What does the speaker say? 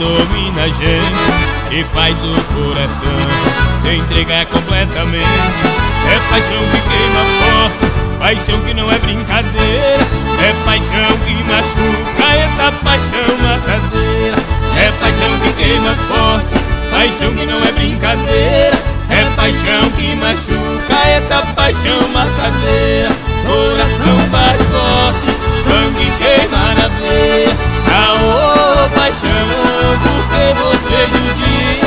domina a gente e faz o coração se entregar completamente. É paixão que queima forte, paixão que não é brincadeira. É paixão que machuca, eita paixão matadeira. É paixão que queima forte, paixão que não é brincadeira. É paixão que machuca, eita paixão matadeira. Coração bate forte, sangue queima na veia. Aô paixão, porque você judia